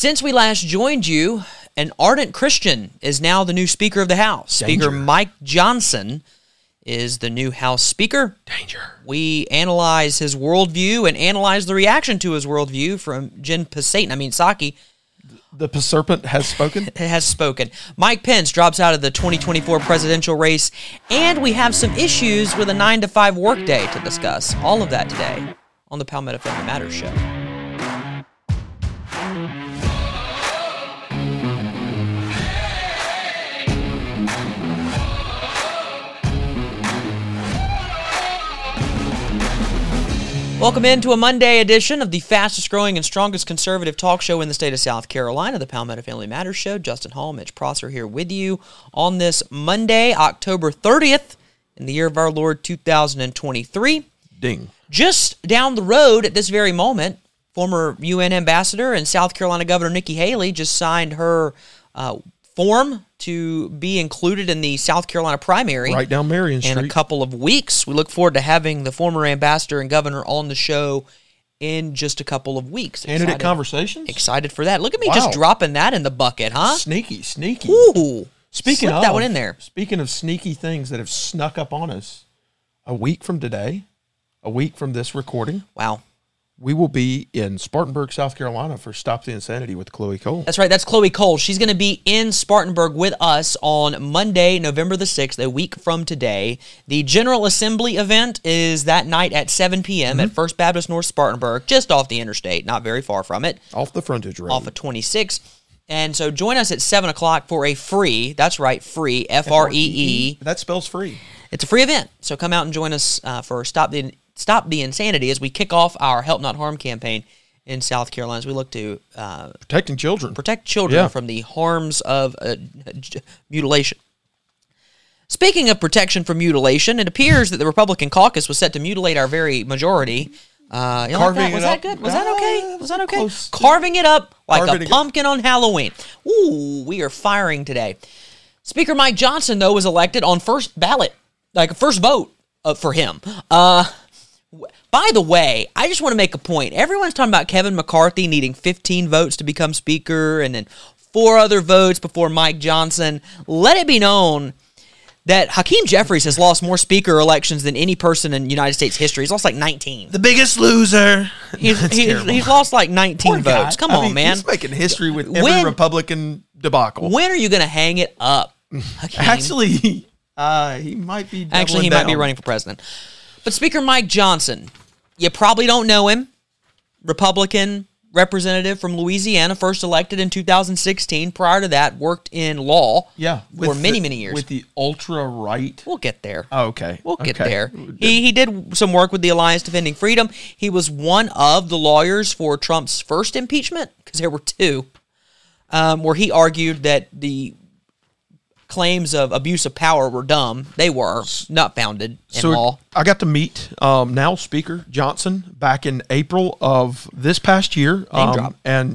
Since we last joined you, an ardent Christian is now the new Speaker of the House. Danger. Speaker Mike Johnson is the new House Speaker. Danger. We analyze his worldview and analyze the reaction to his worldview from Jen Psaki. The serpent has spoken. Has spoken. Mike Pence drops out of the 2024 presidential race, and we have some issues with a 9-to-5 workday to discuss. All of that today on the Palmetto Family Matters Show. Welcome into a Monday edition of the fastest growing and strongest conservative talk show in the state of South Carolina, the Palmetto Family Matters Show. Justin Hall, Mitch Prosser here with you on this Monday, October 30th, in the year of our Lord 2023. Ding. Just down the road at this very moment, former UN ambassador and South Carolina Governor Nikki Haley just signed her form to be included in the South Carolina primary. Right down Marion In Street. a couple of weeks. We look forward to having the former ambassador and governor on the show in just a couple of weeks. Candidate conversations? Excited for that. Look at me just dropping that in the bucket, huh? Sneaky. Ooh. Speaking Slip of that one in there. Speaking of sneaky things that have snuck up on us, a week from today, a week from this recording, Wow. we will be in Spartanburg, South Carolina for Stop the Insanity with Chloe Cole. That's right. That's Chloe Cole. She's going to be in Spartanburg with us on Monday, November the 6th, a week from today. The General Assembly event is that night at 7 p.m. at First Baptist North Spartanburg, just off the interstate, not very far from it. Off the frontage road. Off of 26. And so join us at 7 o'clock for a free, that's right, free, F-R-E-E. That spells free. It's a free event. So come out and join us for Stop the Insanity as we kick off our Help Not Harm campaign in South Carolina as we look to Protecting children. protect children from the harms of mutilation. Speaking of protection from mutilation, it appears that the Republican caucus was set to mutilate our very majority. Carving like that? it Was up. that good? Was that okay? Was that okay? Close. Carving it up like Carving a it- pumpkin on Halloween. Ooh, we are firing today. Speaker Mike Johnson, though, was elected on first ballot, like first vote for him. By the way, I just want to make a point. Everyone's talking about Kevin McCarthy needing 15 votes to become speaker and then 4 other votes before Mike Johnson. Let it be known that Hakeem Jeffries has lost more speaker elections than any person in United States history. He's lost like 19. The biggest loser. He's lost like 19 votes. Come on, man. He's making history with every When- Republican debacle. When are you going to hang it up, Hakeem? Actually, he might be Actually, he doubling might be down. running for president. But Speaker Mike Johnson, you probably don't know him. Republican representative from Louisiana, first elected in 2016. Prior to that, worked in law for many years. With the ultra-right. We'll get there. Oh, okay. We'll get there. He did some work with the Alliance Defending Freedom. He was one of the lawyers for Trump's first impeachment, because there were 2, where he argued that the claims of abuse of power were dumb. They were not founded in law. I got to meet now Speaker Johnson back in April of this past year. Name drop. And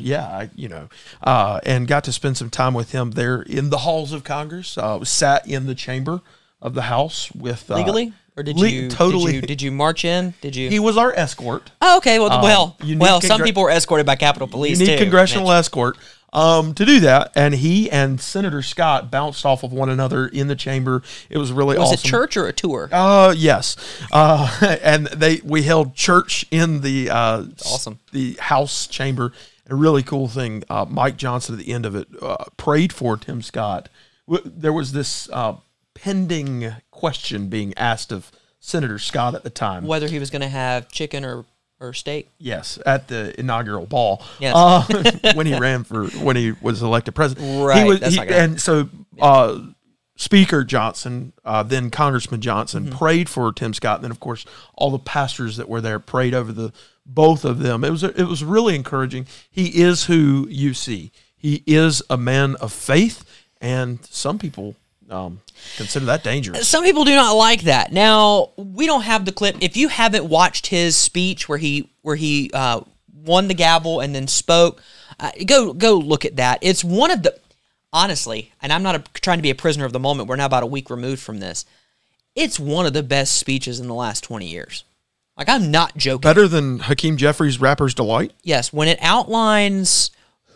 and got to spend some time with him there in the halls of Congress. Sat in the chamber of the House with Legally? Or did you march in? Did you? He was our escort. Oh, okay. Well, you need some people were escorted by Capitol Police, You need too. congressional escort to do that. And he and Senator Scott bounced off of one another in the chamber. It was really awesome. Was it church or a tour? Yes. And we held church in the awesome. the House chamber. A really cool thing. Mike Johnson at the end of it prayed for Tim Scott. There was this pending question being asked of Senator Scott at the time. Whether he was going to have chicken or steak? Yes, at the inaugural ball. Yes. When he was elected president. Right. That's not gonna and so Speaker Johnson, then Congressman Johnson, prayed for Tim Scott. And then, of course, all the pastors that were there prayed over both of them. It was really encouraging. He is who you see. He is a man of faith, and some people consider that dangerous. Some people do not like that. Now, we don't have the clip. If you haven't watched his speech where he won the gavel and then spoke, go look at that. It's one of the, honestly, and I'm not trying to be a prisoner of the moment. We're now about a week removed from this. It's one of the best speeches in the last 20 years. Like, I'm not joking. Better than Hakeem Jeffries' Rapper's Delight? Yes, when it outlines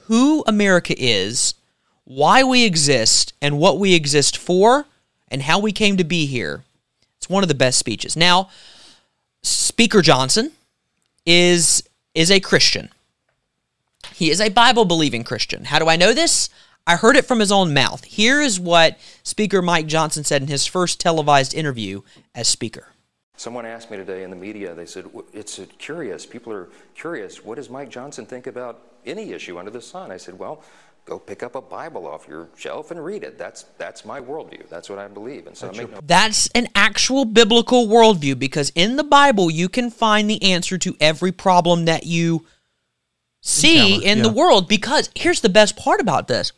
who America is, why we exist, and what we exist for, and how we came to be here. It's one of the best speeches. Now, Speaker Johnson is a Christian. He is a Bible-believing Christian. How do I know this? I heard it from his own mouth. Here is what Speaker Mike Johnson said in his first televised interview as Speaker. Someone asked me today in the media, they said, it's curious, people are curious, what does Mike Johnson think about any issue under the sun? I said, well, go pick up a Bible off your shelf and read it. That's my worldview. That's what I believe. And so that's an actual biblical worldview, because in the Bible you can find the answer to every problem that you see in the world. Because here's the best part about this.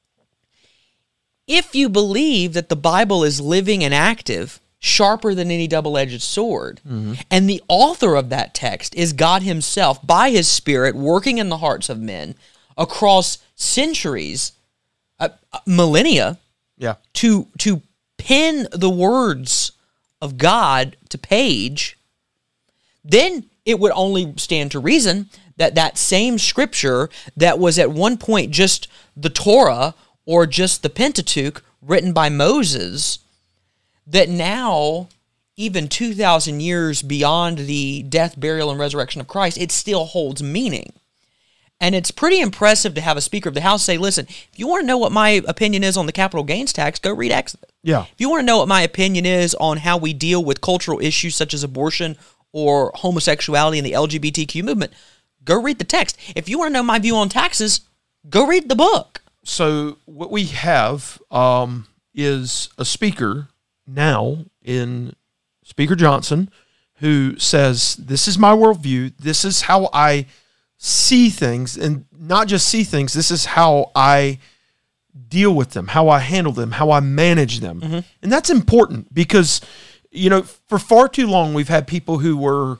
If you believe that the Bible is living and active, sharper than any double-edged sword, and the author of that text is God himself by his Spirit working in the hearts of men across centuries, millennia, to pen the words of God to page, then it would only stand to reason that that same scripture that was at one point just the Torah or just the Pentateuch written by Moses, that now, even 2,000 years beyond the death, burial, and resurrection of Christ, it still holds meaning. And it's pretty impressive to have a Speaker of the House say, listen, if you want to know what my opinion is on the capital gains tax, go read Exodus. Yeah. If you want to know what my opinion is on how we deal with cultural issues such as abortion or homosexuality and the LGBTQ movement, go read the text. If you want to know my view on taxes, go read the book. So what we have is a speaker now in Speaker Johnson who says, this is my worldview, this is how I see things, and not just see things, this is how I deal with them, how I handle them, how I manage them. And that's important because, you know, for far too long we've had people who were,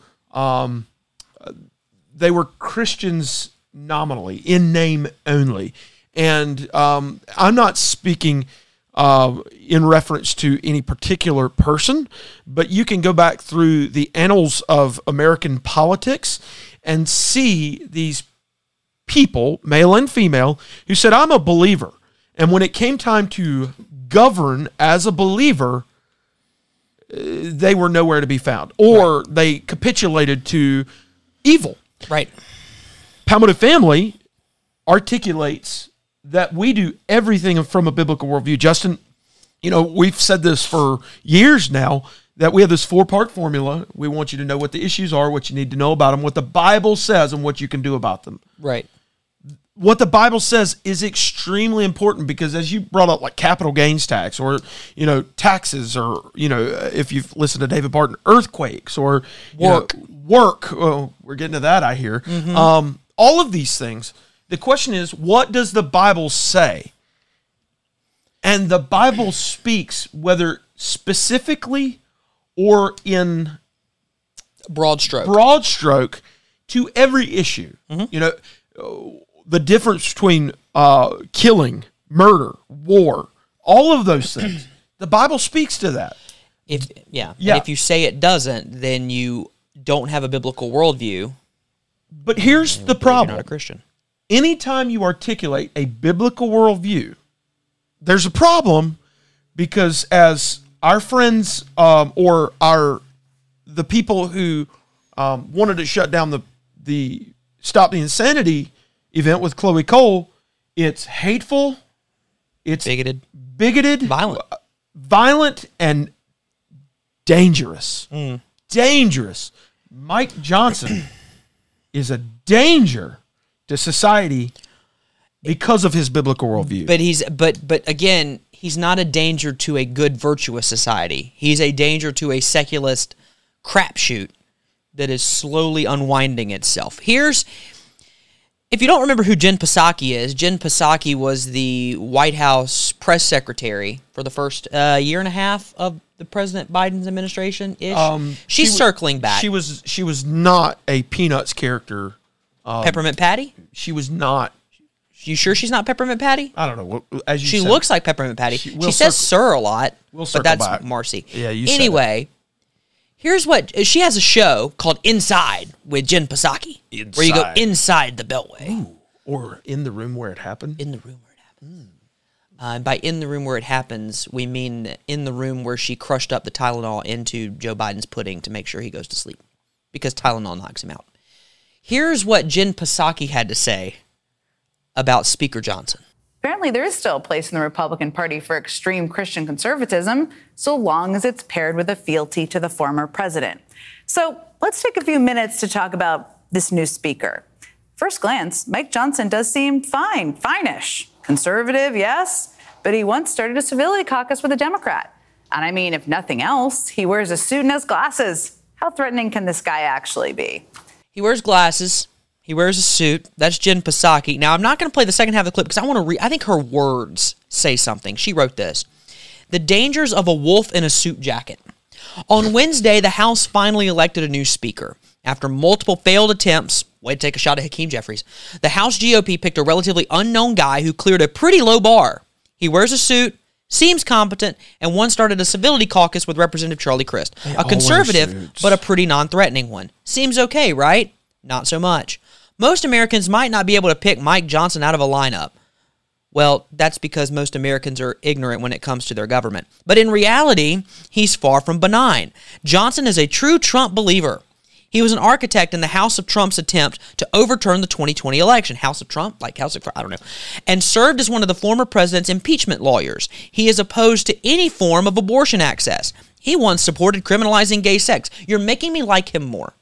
they were Christians nominally, in name only. And I'm not speaking in reference to any particular person, but you can go back through the annals of American politics and see these people, male and female, who said, I'm a believer. And when it came time to govern as a believer, they were nowhere to be found, or they capitulated to evil. Right. Palmetto Family articulates that we do everything from a biblical worldview. Justin, you know, we've said this for years now, that we have this 4-part formula. We want you to know what the issues are, what you need to know about them, what the Bible says, and what you can do about them. Right. What the Bible says is extremely important because, as you brought up, like capital gains tax, or, you know, taxes, or, you know, if you've listened to David Barton, earthquakes, or work. Oh, we're getting to that, I hear. All of these things. The question is, what does the Bible say? And the Bible speaks, whether specifically or in broad stroke, to every issue. You know, the difference between killing, murder, war, all of those things. The Bible speaks to that. And if you say it doesn't, then you don't have a biblical worldview. But here's the problem. You're not a Christian. Anytime you articulate a biblical worldview, there's a problem, because as our friends or the people who wanted to shut down the Stop the Insanity event with Chloe Cole, it's hateful, it's bigoted, violent, and dangerous. Dangerous. Mike Johnson is a danger to society because of his biblical worldview. But again, he's not a danger to a good, virtuous society. He's a danger to a secularist crapshoot that is slowly unwinding itself. If you don't remember who Jen Psaki is, Jen Psaki was the White House press secretary for the first year and a half of the President Biden's administration-ish. She's circling back. She was not a Peanuts character. Peppermint Patty? She was not. You sure she's not Peppermint Patty? I don't know. As you she said, looks like Peppermint Patty. She says "sir" a lot, but that's back. Marcy. Yeah, you anyway, here's what she has: a show called Inside with Jen Psaki, where you go inside the Beltway. Ooh, Or in the room where it happened? In the room where it happened. And by in the room where it happens, we mean in the room where she crushed up the Tylenol into Joe Biden's pudding to make sure he goes to sleep, because Tylenol knocks him out. Here's what Jen Psaki had to say about Speaker Johnson. Apparently, there is still a place in the Republican Party for extreme Christian conservatism, so long as it's paired with a fealty to the former president. So let's take a few minutes to talk about this new speaker. First glance, Mike Johnson does seem fine-ish. Conservative, yes, but he once started a civility caucus with a Democrat. And I mean, if nothing else, he wears a suit and has glasses. How threatening can this guy actually be? He wears glasses. He wears a suit. That's Jen Psaki. Now, I'm not going to play the second half of the clip because I want to read. I think her words say something. She wrote this. The dangers of a wolf in a suit jacket. On Wednesday, the House finally elected a new speaker. After multiple failed attempts, way to take a shot at Hakeem Jeffries, the House GOP picked a relatively unknown guy who cleared a pretty low bar. He wears a suit, seems competent, and once started a civility caucus with Representative Charlie Crist. A conservative, but a pretty non-threatening one. Seems okay, right? Not so much. Most Americans might not be able to pick Mike Johnson out of a lineup. Well, that's because most Americans are ignorant when it comes to their government. But in reality, he's far from benign. Johnson is a true Trump believer. He was an architect in the House of Trump's attempt to overturn the 2020 election. House of Trump? Like House of, I don't know. And served as one of the former president's impeachment lawyers. He is opposed to any form of abortion access. He once supported criminalizing gay sex. You're making me like him more.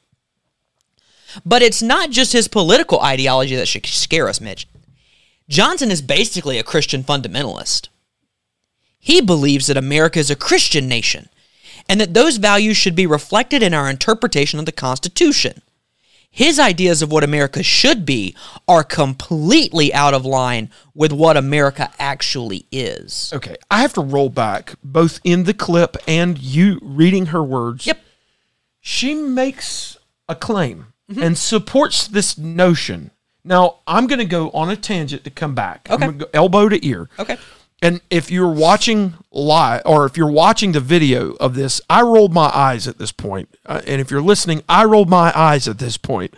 But it's not just his political ideology that should scare us, Mitch. Johnson is basically a Christian fundamentalist. He believes that America is a Christian nation, and that those values should be reflected in our interpretation of the Constitution. His ideas of what America should be are completely out of line with what America actually is. Okay, I have to roll back, both in the clip and you reading her words. Yep. She makes a claim and supports this notion. Now, I'm going to go on a tangent to come back. Okay. I'm going to go elbow to ear. Okay. And if you're watching live, or if you're watching the video of this, I rolled my eyes at this point. And if you're listening, I rolled my eyes at this point.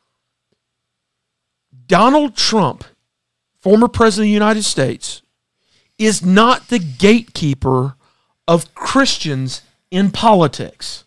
Donald Trump, former president of the United States, is not the gatekeeper of Christians in politics.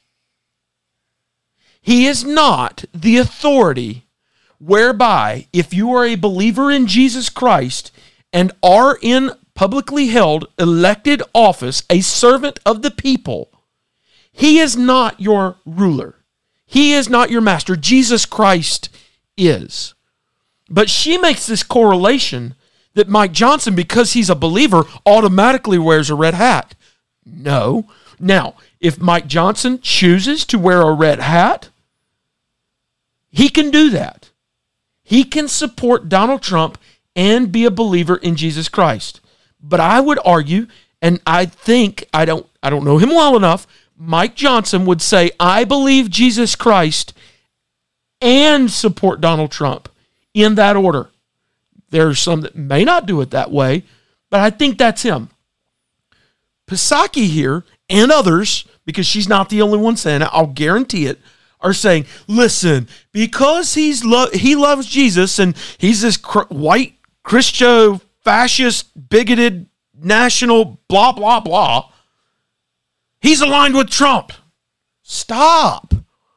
He is not the authority whereby, if you are a believer in Jesus Christ and are in publicly held, elected office, a servant of the people, he is not your ruler. He is not your master. Jesus Christ is. But she makes this correlation that Mike Johnson, because he's a believer, automatically wears a red hat. No. Now, if Mike Johnson chooses to wear a red hat, he can do that. He can support Donald Trump and be a believer in Jesus Christ. But I would argue, and I think, I don't know him well enough, Mike Johnson would say, I believe Jesus Christ and support Donald Trump in that order. There's some that may not do it that way, but I think that's him. Psaki here and others, because she's not the only one saying it, I'll guarantee it, are saying, listen, because he loves Jesus and he's this white, Christo-fascist, bigoted, national, blah, blah, blah, he's aligned with Trump. Stop.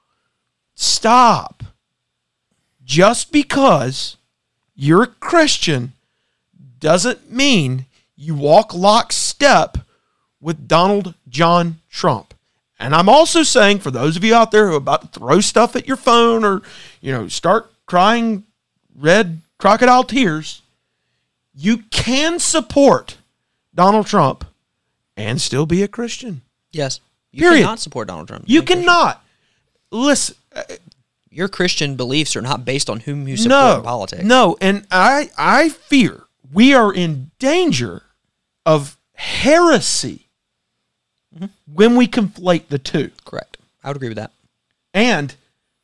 Just because you're a Christian doesn't mean you walk lockstep with Donald John Trump. And I'm also saying, for those of you out there who are about to throw stuff at your phone or, start crying red crocodile tears, you can support Donald Trump and still be a Christian. Yes. You Period. cannot support Donald Trump. You cannot. Listen. Your Christian beliefs are not based on whom you support in politics. No, and I fear we are in danger of heresy when we conflate the two. Correct. I would agree with that. And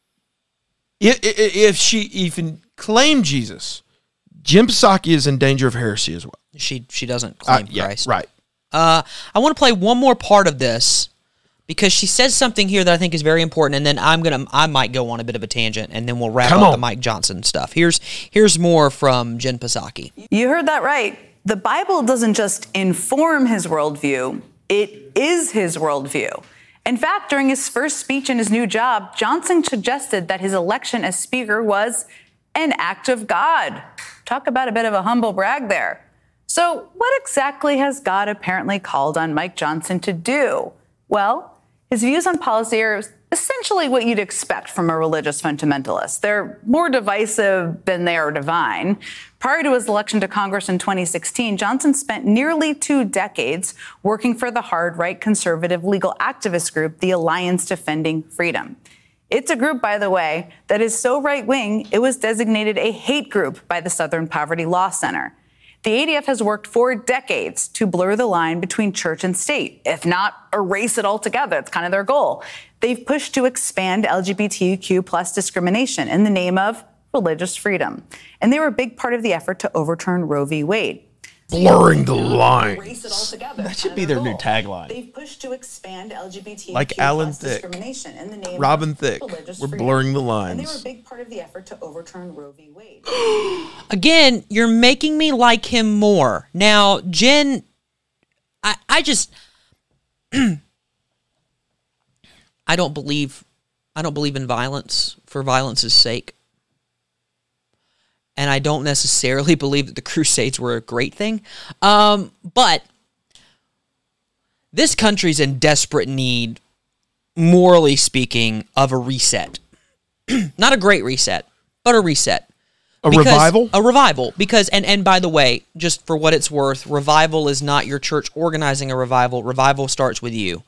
if she even claimed Jesus, Jen Psaki is in danger of heresy as well. She doesn't claim Christ. Right. I want to play one more part of this because she says something here that I think is very important, and then I might go on a bit of a tangent, and then we'll wrap Come up on. the Mike Johnson stuff. Here's more from Jen Psaki. You heard that right. The Bible doesn't just inform his worldview, it is his worldview. In fact, during his first speech in his new job, Johnson suggested that his election as Speaker was an act of God. Talk about a bit of a humble brag there. So what exactly has God apparently called on Mike Johnson to do? Well, his views on policy are essentially what you'd expect from a religious fundamentalist. They're more divisive than they are divine. Prior to his election to Congress in 2016, Johnson spent nearly 2 decades working for the hard-right conservative legal activist group, the Alliance Defending Freedom. It's a group, by the way, that is so right-wing, it was designated a hate group by the Southern Poverty Law Center. The ADF has worked for decades to blur the line between church and state, if not erase it altogether. It's kind of their goal. They've pushed to expand LGBTQ plus discrimination in the name of religious freedom. And they were a big part of the effort to overturn Roe v. Wade. Blurring the line. Erase it altogether. That should be their new tagline. They've pushed to expand LGBTQ Like Alan plus Thicke, discrimination in the name Robin of Thicke. religious We're freedom. blurring the And they were a lines. big part of the effort to overturn Roe v. Wade. Again, you're making me like him more. Now, Jen, I just I don't believe in violence for violence's sake. And I don't necessarily believe that the Crusades were a great thing. But this country's in desperate need, morally speaking, of a reset. Not a great reset, but a reset. Revival? A revival. Because, and by the way, just for what it's worth, revival is not your church organizing a revival. Revival starts with you.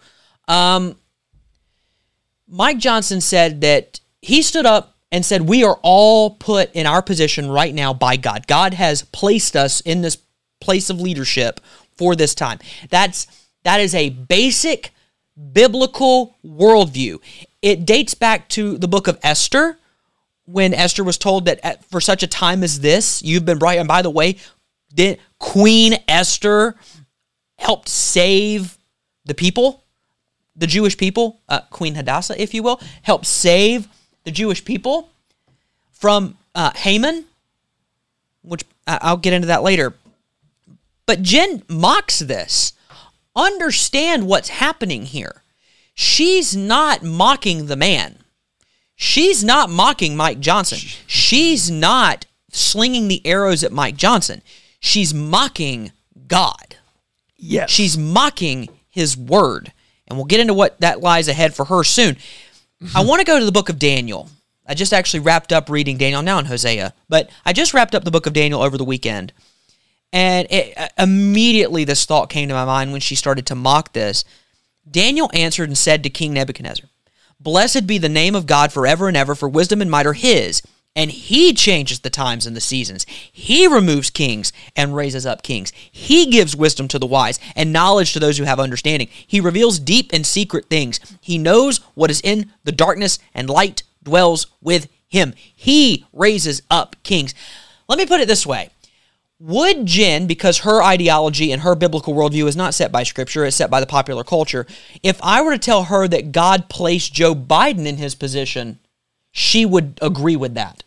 Mike Johnson said that he stood up and said, we are all put in our position right now by God. God has placed us in this place of leadership for this time. That is a basic biblical worldview. It dates back to the book of Esther, when Esther was told that for such a time as this, you've been brought. And by the way, Queen Esther helped save the people, the Jewish people, Queen Hadassah, if you will, helped save the Jewish people from Haman, which I'll get into that later. But Jen mocks this. Understand what's happening here. She's not mocking the man. She's not mocking Mike Johnson. She's not slinging the arrows at Mike Johnson. She's mocking God. Yes. She's mocking his word. And we'll get into what that lies ahead for her soon. I want to go to the book of Daniel. I just actually wrapped up reading Daniel, now in Hosea, but I just wrapped up the book of Daniel over the weekend. And immediately this thought came to my mind when she started to mock this. Daniel answered and said to King Nebuchadnezzar, "Blessed be the name of God forever and ever, for wisdom and might are his. And he changes the times and the seasons. He removes kings and raises up kings. He gives wisdom to the wise and knowledge to those who have understanding. He reveals deep and secret things. He knows what is in the darkness, and light dwells with him. He raises up kings." Let me put it this way. Would Jen, because her ideology and her biblical worldview is not set by Scripture, it's set by the popular culture, if I were to tell her that God placed Joe Biden in his position, she would agree with that.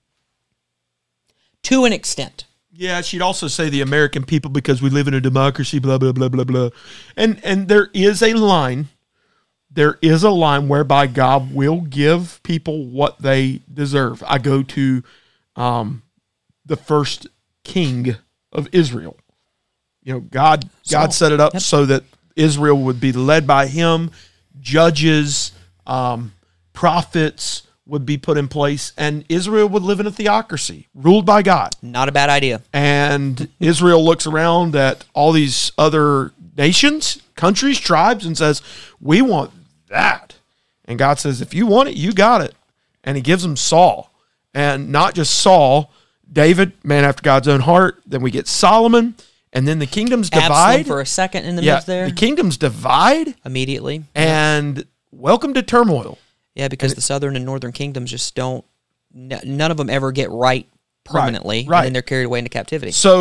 To an extent. Yeah, she'd also say the American people because we live in a democracy, blah, blah, blah, blah, blah. And there is a line. There is a line whereby God will give people what they deserve. I go to the first king of Israel. You know, God set it up so that Israel would be led by him. Judges, prophets would be put in place, and Israel would live in a theocracy ruled by God. Not a bad idea. And Israel looks around at all these other nations, countries, tribes, and says, we want that. And God says, if you want it, you got it. And he gives them Saul. And not just Saul, David, man after God's own heart. Then we get Solomon. And then the kingdoms divide. Absalom for a second in the midst there. The kingdoms divide. Immediately. And welcome to turmoil. Yeah, because the southern and northern kingdoms just don't, none of them ever get right permanently, Right. and then they're carried away into captivity. So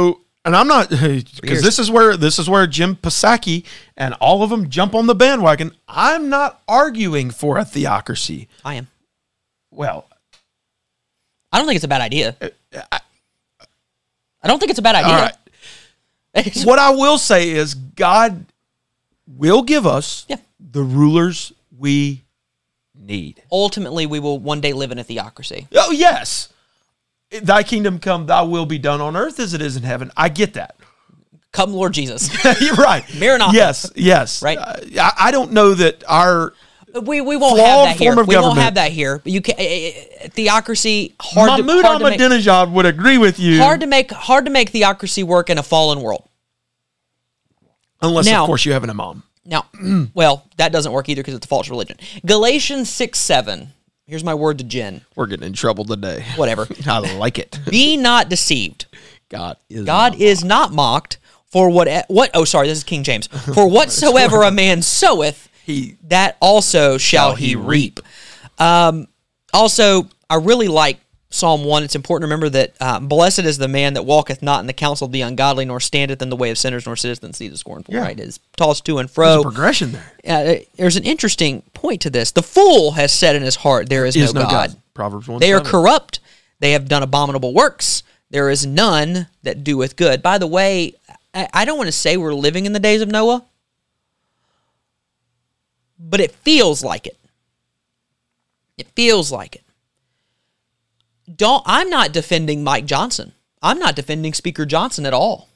And I'm not, because this is where Jim Psaki and all of them jump on the bandwagon. I'm not arguing for a theocracy. I am. Well, I don't think it's a bad idea. I don't think it's a bad idea. All right. What I will say is God will give us the rulers we need. Ultimately, we will one day live in a theocracy. Oh, yes. Thy kingdom come, thy will be done on earth as it is in heaven. I get that. Come, Lord Jesus. You're right. Maranatha. Yes. Right. I don't know that our we won't have that here. form of We won't government- have that here. But you can theocracy hard Mahmoud to make. Ahmadinejad would agree with you. Hard to make theocracy work in a fallen world. Unless, Now- of course, you have an imam. Now, well, that doesn't work either because it's a false religion. Galatians 6:7. Here's my word to Jen. We're getting in trouble today. Whatever. I like it. Be not deceived. God God is not mocked. For what? Oh, sorry. This is King James. For whatsoever a man soweth, that also shall he reap. Also, I really like Psalm 1. It's important to remember that blessed is the man that walketh not in the counsel of the ungodly, nor standeth in the way of sinners, nor sitteth in the seat of the scornful. Yeah. Right? Is tossed to and There's fro. a progression there. There's an interesting point to this. The fool has said in his heart, there is no God. Proverbs 1. They are corrupt. They have done abominable works. There is none that doeth good. By the way, I don't want to say we're living in the days of Noah, but it feels like it. It feels like it. I'm not defending Mike Johnson. I'm not defending Speaker Johnson at all.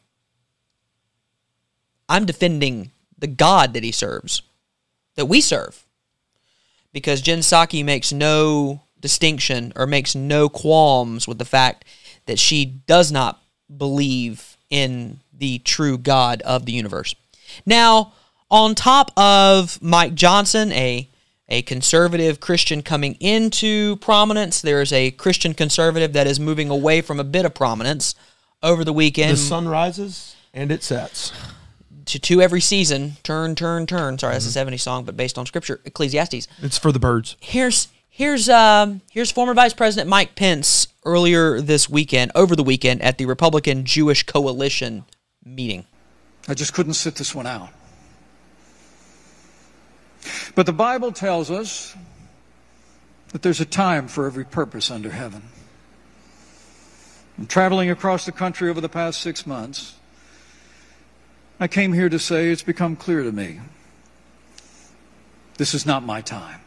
I'm defending the God that he serves, that we serve. Because Jen Psaki makes no distinction or makes no qualms with the fact that she does not believe in the true God of the universe. Now, on top of Mike Johnson, a conservative Christian coming into prominence, there's a Christian conservative that is moving away from a bit of prominence over the weekend. The sun rises and it sets. To every season, turn. Sorry, that's a 70s song, but based on Scripture, Ecclesiastes. It's for the birds. Here's former Vice President Mike Pence over the weekend at the Republican Jewish Coalition meeting. I just couldn't sit this one out. But the Bible tells us that there's a time for every purpose under heaven. And traveling across the country over the past 6 months, I came here to say it's become clear to me. This is not my time.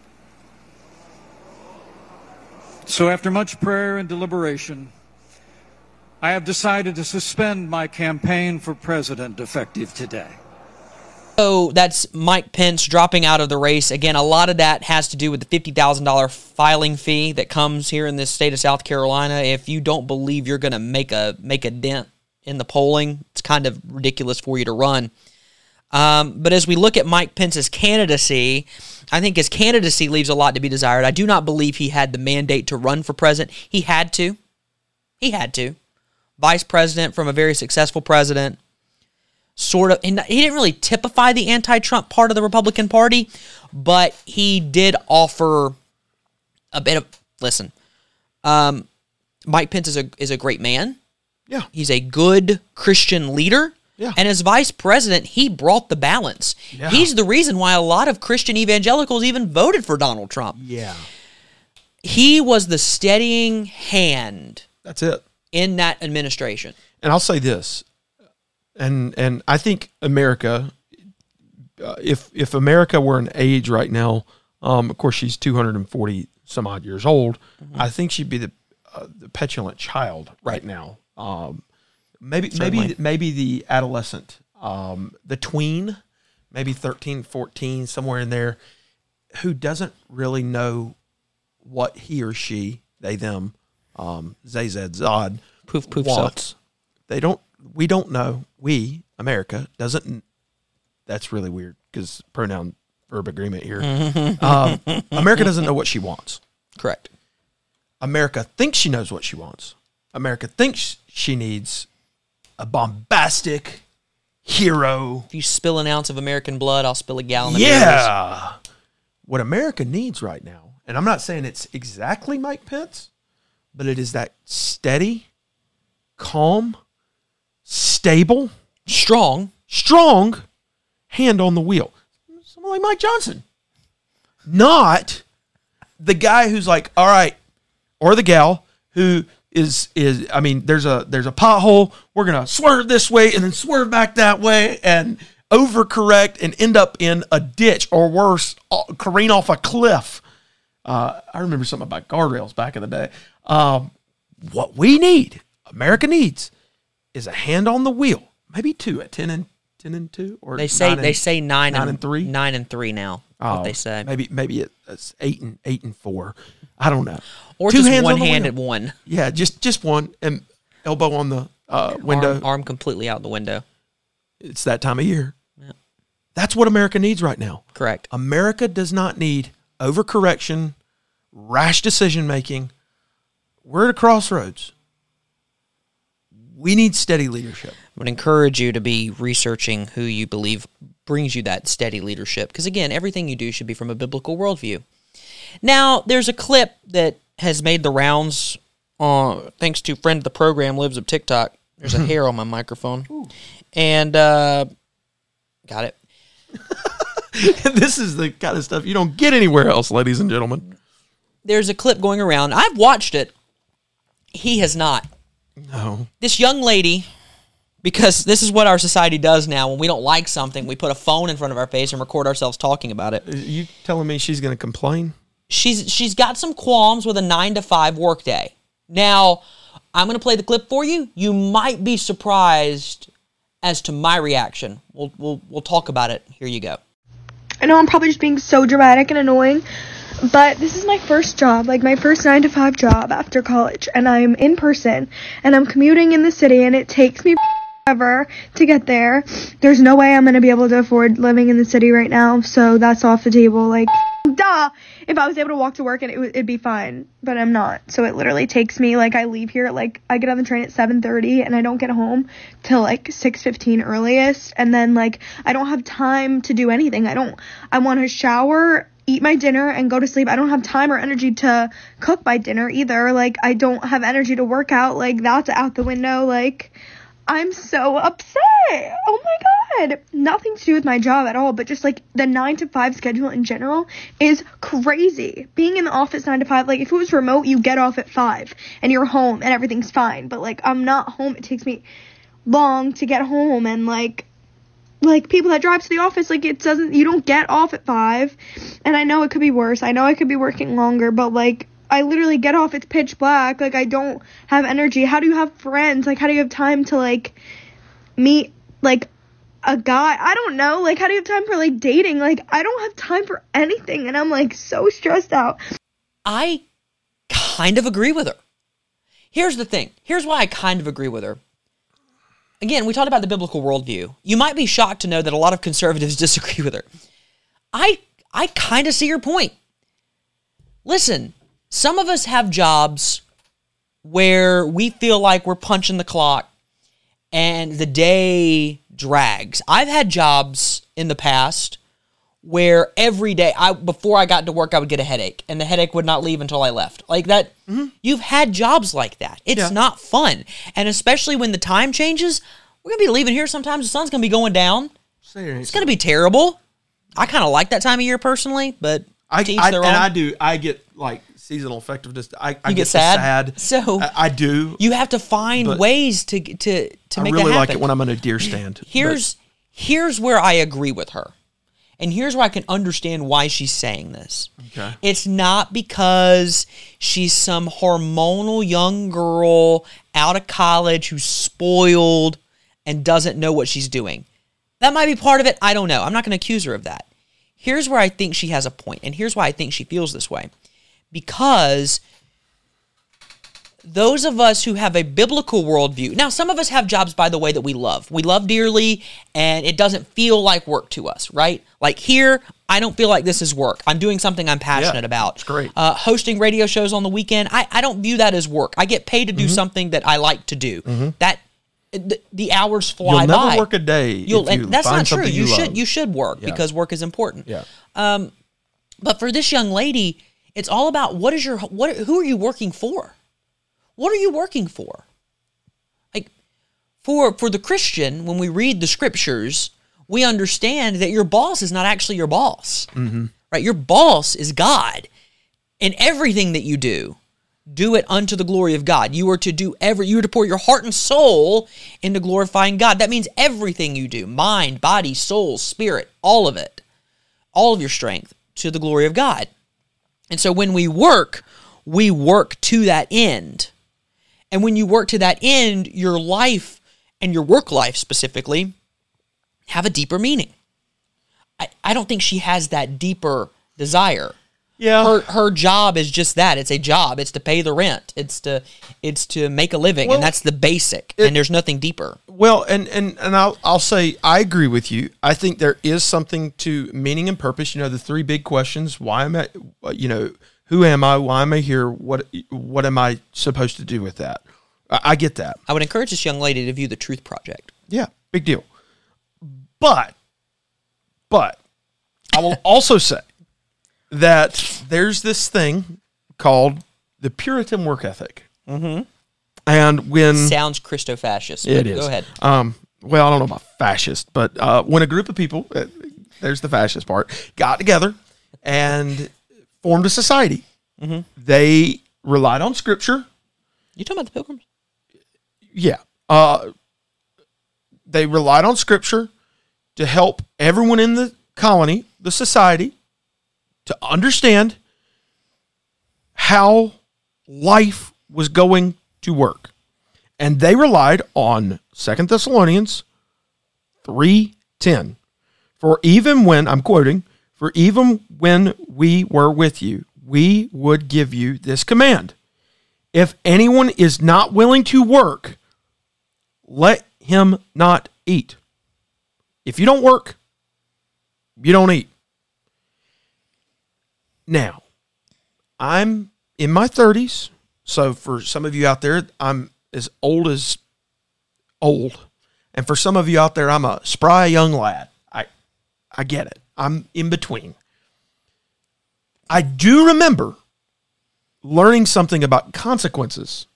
So after much prayer and deliberation, I have decided to suspend my campaign for president effective today. So that's Mike Pence dropping out of the race. Again, a lot of that has to do with the $50,000 filing fee that comes here in this state of South Carolina. If you don't believe you're going to make a dent in the polling, it's kind of ridiculous for you to run. But as we look at Mike Pence's candidacy, I think his candidacy leaves a lot to be desired. I do not believe he had the mandate to run for president. He had to. Vice president from a very successful president. Sort of, and he didn't really typify the anti-Trump part of the Republican Party, but he did offer a bit of, listen, Mike Pence is a great man. Yeah. He's a good Christian leader. Yeah. And as vice president, he brought the balance. Yeah. He's the reason why a lot of Christian evangelicals even voted for Donald Trump. Yeah. He was the steadying hand. That's it. In that administration. And I'll say this, and I think America, if America were an age right now, of course she's 240 some odd years old, I think she'd be the petulant child right now. Maybe the adolescent, the tween, maybe 13, 14, somewhere in there, who doesn't really know what he or she, they, them, Zay, Zed, Zod, poof, poof, wants. We don't know. We, America, doesn't. That's really weird because pronoun verb agreement here. America doesn't know what she wants. Correct. America thinks she knows what she wants. America thinks she needs a bombastic hero. If you spill an ounce of American blood, I'll spill a gallon of yours. Yeah. What America needs right now, and I'm not saying it's exactly Mike Pence, but it is that steady, calm, stable, Strong. hand on the wheel. Someone like Mike Johnson. Not the guy who's like, all right, or the gal who is I mean, there's a pothole, we're going to swerve this way and then swerve back that way and overcorrect and end up in a ditch, or worse, careen off a cliff. I remember something about guardrails back in the day. What we need, America needs, is a hand on the wheel. Maybe 2 at 10 and 2, or They say 9 and 3. 9 and 3 now. What they say. Maybe it's 8 and 4. I don't know. Or 2 just hands one on the hand wheel. at one. Yeah, just one, and elbow on the window. Arm completely out the window. It's that time of year. Yeah. That's what America needs right now. Correct. America does not need overcorrection, rash decision making. We're at a crossroads. We need steady leadership. I would encourage you to be researching who you believe brings you that steady leadership. Because again, everything you do should be from a biblical worldview. Now, there's a clip that has made the rounds, thanks to friend of the program, Lives of TikTok. There's a hair on my microphone. Ooh. And, got it. This is the kind of stuff you don't get anywhere else, ladies and gentlemen. There's a clip going around. I've watched it. He has not. No. This young lady, because this is what our society does now. When we don't like something, we put a phone in front of our face and record ourselves talking about it. Are you telling me she's going to complain? She's got some qualms with a 9-to-5 workday. Now, I'm going to play the clip for you. You might be surprised as to my reaction. We'll talk about it. Here you go. I know I'm probably just being so dramatic and annoying, but this is my first job, like my first 9-to-5 job after college, and I'm in person, and I'm commuting in the city, and it takes me forever to get there. There's no way I'm going to be able to afford living in the city right now, so that's off the table. Like, duh! If I was able to walk to work, and it'd be fine, but I'm not. So it literally takes me, like, I leave here, like, I get on the train at 7:30, and I don't get home till, like, 6:15 earliest, and then, like, I don't have time to do anything. I want to shower, eat my dinner, and go to sleep. I don't have time or energy to cook my dinner either. Like, I don't have energy to work out. Like, that's out the window. Like, I'm so upset. Oh my God. Nothing to do with my job at all, but just like the 9-to-5 schedule in general is crazy. Being in the office 9-to-5, like if it was remote, you get off at 5 and you're home and everything's fine. But like I'm not home. It takes me long to get home, and like people that drive to the office, like you don't get off at 5. And I know it could be worse. I know I could be working longer, but like I literally get off, it's pitch black, like I don't have energy. How do you have friends? Like how do you have time to like meet like a guy? I don't know. Like how do you have time for like dating? Like I don't have time for anything, and I'm like so stressed out. I kind of agree with her. Here's the thing. Here's why I kind of agree with her. Again, we talked about the biblical worldview. You might be shocked to know that a lot of conservatives disagree with her. I kind of see your point. Listen, some of us have jobs where we feel like we're punching the clock and the day drags. I've had jobs in the past where every day, before I got to work, I would get a headache, and the headache would not leave until I left. Like that, You've had jobs like that. It's not fun. And especially when the time changes, we're going to be leaving here sometimes. The sun's going to be going down. It's going to be terrible. I kind of like that time of year personally, but I get like seasonal affectiveness. I get sad. So I do. You have to find ways to make that happen. I really like it when I'm in a deer stand. Here's where I agree with her. And here's where I can understand why she's saying this. Okay. It's not because she's some hormonal young girl out of college who's spoiled and doesn't know what she's doing. That might be part of it. I don't know. I'm not going to accuse her of that. Here's where I think she has a point, and here's why I think she feels this way. Because those of us who have a biblical worldview, now some of us have jobs, by the way, that we love. We love dearly, and it doesn't feel like work to us, right? Like here, I don't feel like this is work. I'm doing something I'm passionate about. It's great. Hosting radio shows on the weekend, I don't view that as work. I get paid to do something that I like to do. That the hours fly by. You'll never work a day. That's not true. You should work because work is important. Yeah. But for this young lady, it's all about who are you working for? What are you working for? Like, For the Christian, when we read the scriptures, we understand that your boss is not actually your boss. Right? Your boss is God. And everything that you do it unto the glory of God. You are to pour your heart and soul into glorifying God. That means everything you do, mind, body, soul, spirit, all of it, all of your strength, to the glory of God. And so when we work to that end. And when you work to that end, your life and your work life specifically have a deeper meaning. I don't think she has that deeper desire. Yeah. Her job is just that. It's a job. It's to pay the rent. It's to make a living, and that's the basic. And there's nothing deeper. Well, and I'll say I agree with you. I think there is something to meaning and purpose. You know, the three big questions: why am I? You know, who am I? Why am I here? What am I supposed to do with that? I get that. I would encourage this young lady to view the Truth Project. Yeah, big deal. But I will also say that there's this thing called the Puritan work ethic. Mm-hmm. And when... Sounds Christo-fascist. It is. Go ahead. Well, I don't know about fascist, but when a group of people, there's the fascist part, got together and formed a society, they relied on Scripture. You talking about the Pilgrims? Yeah. They relied on Scripture to help everyone in the colony, the society, to understand how life was going to work. And they relied on 2 Thessalonians 3:10. For even when, I'm quoting, for even when we were with you, we would give you this command. If anyone is not willing to work, let him not eat. If you don't work, you don't eat. Now, I'm in my 30s, so for some of you out there, I'm as old as old. And for some of you out there, I'm a spry young lad. I get it. I'm in between. I do remember learning something about consequences.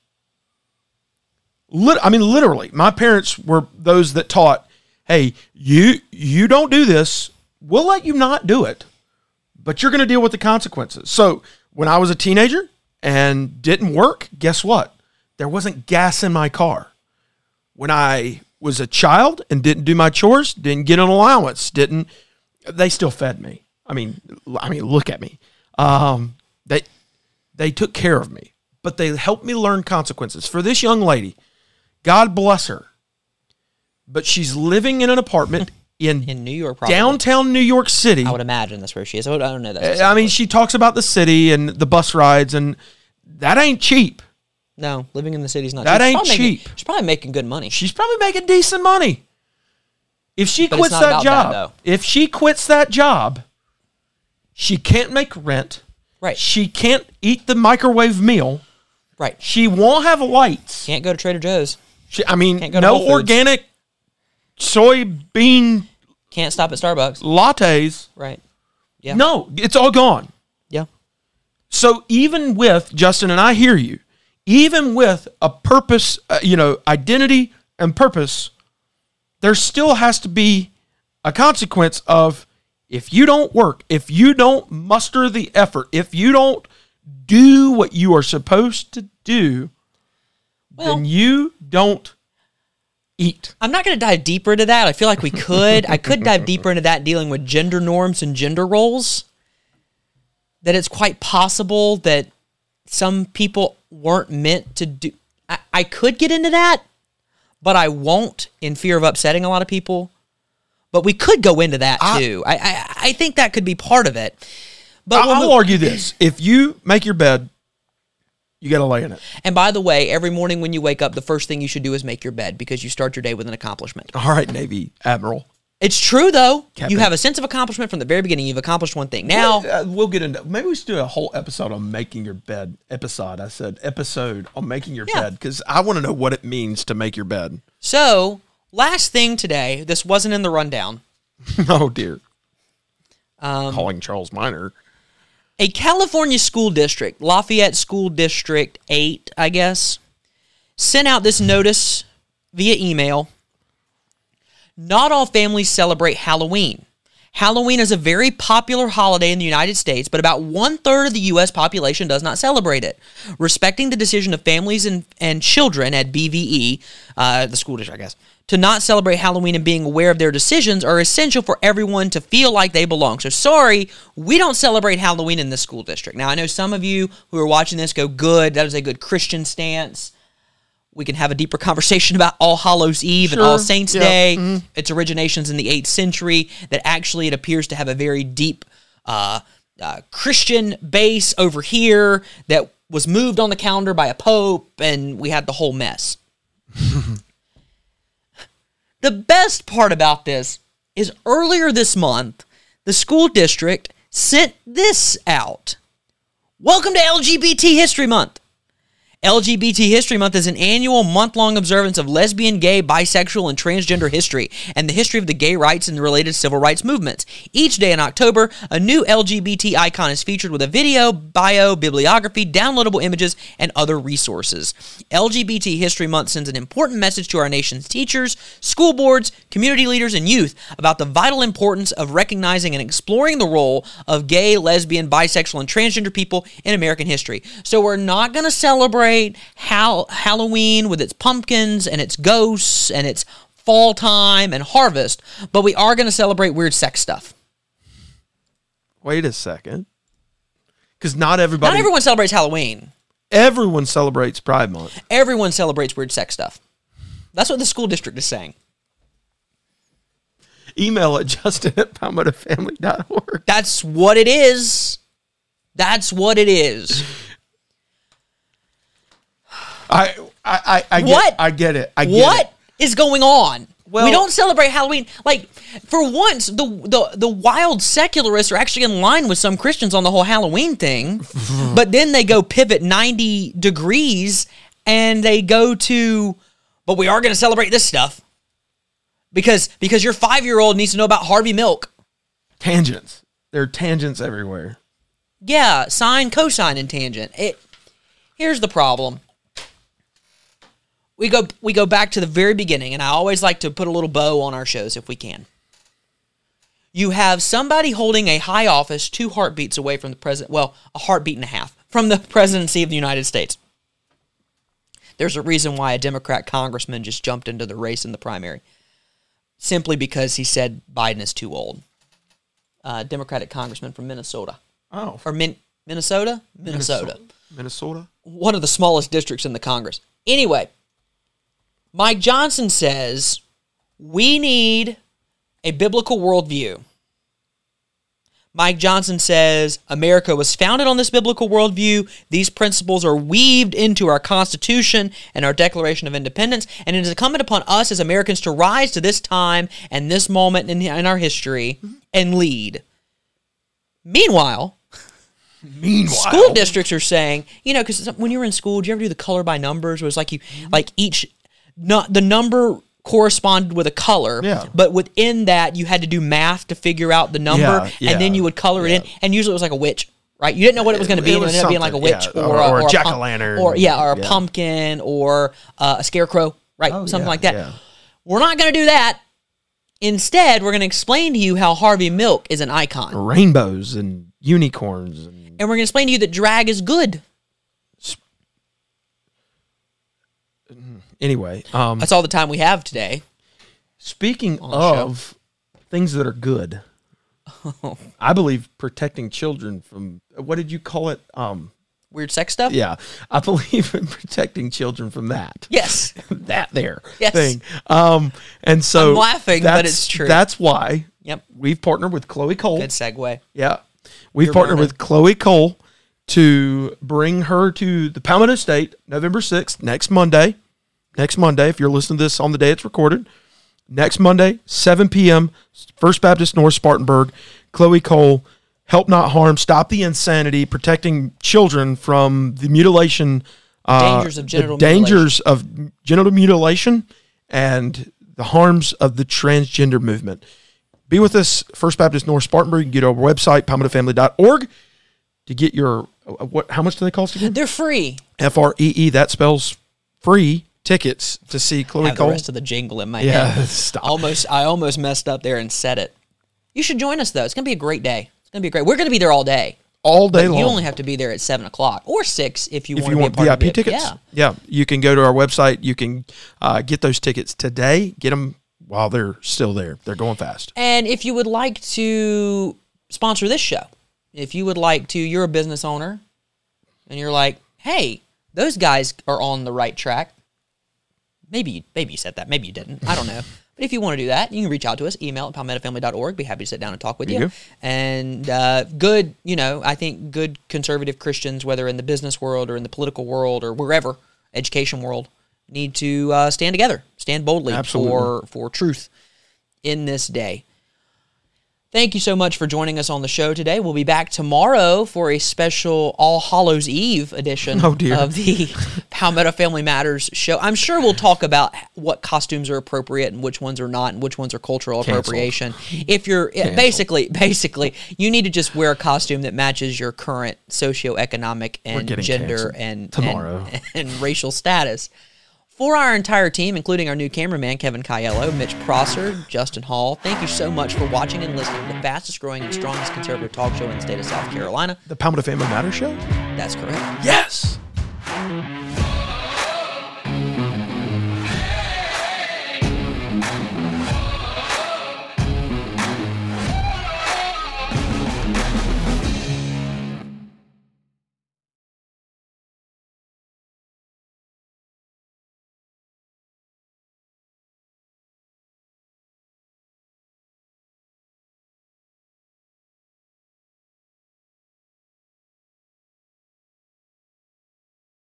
Literally, my parents were those that taught, hey, you don't do this, we'll let you not do it, but you're going to deal with the consequences. So when I was a teenager and didn't work, guess what? There wasn't gas in my car. When I was a child and didn't do my chores, didn't get an allowance, they still fed me. I mean, look at me. They took care of me, but they helped me learn consequences. For this young lady, God bless her, but she's living in an apartment in New York, probably. Downtown New York City. I would imagine that's where she is. I don't know that. I mean, she talks about the city and the bus rides, and that ain't cheap. No, living in the city is not cheap. That ain't cheap. She's probably making good money. She's probably making decent money. If she But quits it's not that about job, that, though. if she quits that job, she can't make rent. Right. She can't eat the microwave meal. Right. She won't have lights. Can't go to Trader Joe's. Can't go to Whole no Foods. organic soybean Can't stop at Starbucks. lattes. Right. Yeah. No, it's all gone. Yeah. So even with, Justin, and I hear you, even with a purpose, identity and purpose, there still has to be a consequence of if you don't work, if you don't muster the effort, if you don't do what you are supposed to do, then you don't eat. I'm not going to dive deeper into that. I feel like we could. I could dive deeper into that, dealing with gender norms and gender roles. That it's quite possible that some people weren't meant to do. I could get into that, but I won't, in fear of upsetting a lot of people. But we could go into that too. I think that could be part of it. But I'll argue this: if you make your bed, you got to lay in it. And by the way, every morning when you wake up, the first thing you should do is make your bed, because you start your day with an accomplishment. All right, Navy Admiral. It's true, though. Captain. You have a sense of accomplishment from the very beginning. You've accomplished one thing. Now, we'll get into. Maybe we should do a whole episode on making your bed. I said episode on making your bed, because I want to know what it means to make your bed. So, last thing today. This wasn't in the rundown. Oh dear. Calling Charles Minor. A California school district, Lafayette School District 8, I guess, sent out this notice via email, not all families celebrate Halloween. Halloween is a very popular holiday in the United States, but about 1/3 of the U.S. population does not celebrate it. Respecting the decision of families and children at BVE, the school district, I guess, to not celebrate Halloween and being aware of their decisions are essential for everyone to feel like they belong. So sorry, we don't celebrate Halloween in this school district. Now, I know some of you who are watching this go, good, that is a good Christian stance. We can have a deeper conversation about All Hallows Eve and All Saints Day. Its originations in the 8th century, that actually it appears to have a very deep Christian base over here that was moved on the calendar by a pope, and we had the whole mess. The best part about this is earlier this month, the school district sent this out. Welcome to LGBT History Month. LGBT History Month is an annual month-long observance of lesbian, gay, bisexual, and transgender history and the history of the gay rights and the related civil rights movements. Each day in October, a new LGBT icon is featured with a video, bio, bibliography, downloadable images, and other resources. LGBT History Month sends an important message to our nation's teachers, school boards, community leaders, and youth about the vital importance of recognizing and exploring the role of gay, lesbian, bisexual, and transgender people in American history. So we're not going to celebrate Halloween with its pumpkins and its ghosts and its fall time and harvest, but we are going to celebrate weird sex stuff. Wait a second. Because not everyone celebrates Halloween. Everyone celebrates Pride Month. Everyone celebrates weird sex stuff. That's what the school district is saying. Email at justin@palmettafamily.org. That's what it is. That's what it is. I get it. What is going on? Well, we don't celebrate Halloween. Like, for once, the wild secularists are actually in line with some Christians on the whole Halloween thing, but then they go pivot 90 degrees and they go to, but we are going to celebrate this stuff because your 5-year-old needs to know about Harvey Milk. Tangents. There are tangents everywhere. Yeah, sine, cosine, and tangent. Here's the problem. We go back to the very beginning, and I always like to put a little bow on our shows if we can. You have somebody holding a high office 2 heartbeats away from the president, well, a heartbeat and a half, from the presidency of the United States. There's a reason why a Democrat congressman just jumped into the race in the primary, simply because he said Biden is too old. Democratic congressman from Minnesota. Oh. Or Minnesota? Minnesota? One of the smallest districts in the Congress. Anyway, Mike Johnson says, we need a biblical worldview. Mike Johnson says, America was founded on this biblical worldview. These principles are weaved into our Constitution and our Declaration of Independence, and it is incumbent upon us as Americans to rise to this time and this moment in our history and lead. Meanwhile, school districts are saying, because when you were in school, did you ever do the color by numbers? Where it was like the number corresponded with a color, but within that you had to do math to figure out the number, and then you would color it in, and usually it was like a witch, right? You didn't know what it was going to be, and it ended up being like a witch or a jack-o'-lantern, or a pumpkin, or a scarecrow, right? Something like that. Yeah. We're not going to do that. Instead, we're going to explain to you how Harvey Milk is an icon. Rainbows and unicorns. And we're going to explain to you that drag is good. Anyway. That's all the time we have today. Speaking of things that are good, I believe protecting children from, what did you call it? Weird sex stuff? Yeah. I believe in protecting children from that. Yes. that there yes. thing. And so I'm laughing, but it's true. That's why we've partnered with Chloe Cole. Good segue. Yeah. We've partnered with Chloe Cole to bring her to the Palmetto State November 6th, next Monday. Next Monday, if you're listening to this on the day it's recorded. Next Monday, 7 p.m., First Baptist North Spartanburg. Chloe Cole, Help Not Harm, Stop the Insanity, Protecting Children from the mutilation. Dangers of genital mutilation and the harms of the transgender movement. Be with us, First Baptist North Spartanburg. You can get our website, palmettafamily.org, to get your, how much do they cost again? They're free. FREE, that spells free. tickets to see Chloe have the Cole. rest of the jingle in my Yeah, head. stop. I almost messed up there and said it. You should join us though. It's gonna be a great day. It's gonna be great. We're gonna be there all day. All day long. You only have to be there at 7:00 or 6 if you if want you to want be a part VIP of it. tickets, yeah, you can go to our website. You can get those tickets today. Get them while they're still there. They're going fast. And if you would like to sponsor this show, if you would like to, you're a business owner, and you're like, hey, those guys are on the right track. Maybe you said that. Maybe you didn't. I don't know. But if you want to do that, you can reach out to us, email at palmettafamily.org. Be happy to sit down and talk with you. And good, I think good conservative Christians, whether in the business world or in the political world or wherever, education world, need to stand together, stand boldly for truth in this day. Thank you so much for joining us on the show today. We'll be back tomorrow for a special All Hallows Eve edition of the Palmetto Family Matters show. I'm sure we'll talk about what costumes are appropriate and which ones are not and which ones are cultural appropriation. If you're basically, you need to just wear a costume that matches your current socioeconomic and gender and racial status. For our entire team, including our new cameraman, Kevin Caiello, Mitch Prosser, Justin Hall, thank you so much for watching and listening to the fastest growing and strongest conservative talk show in the state of South Carolina. The Palmetto Family Matters show? That's correct. Yes!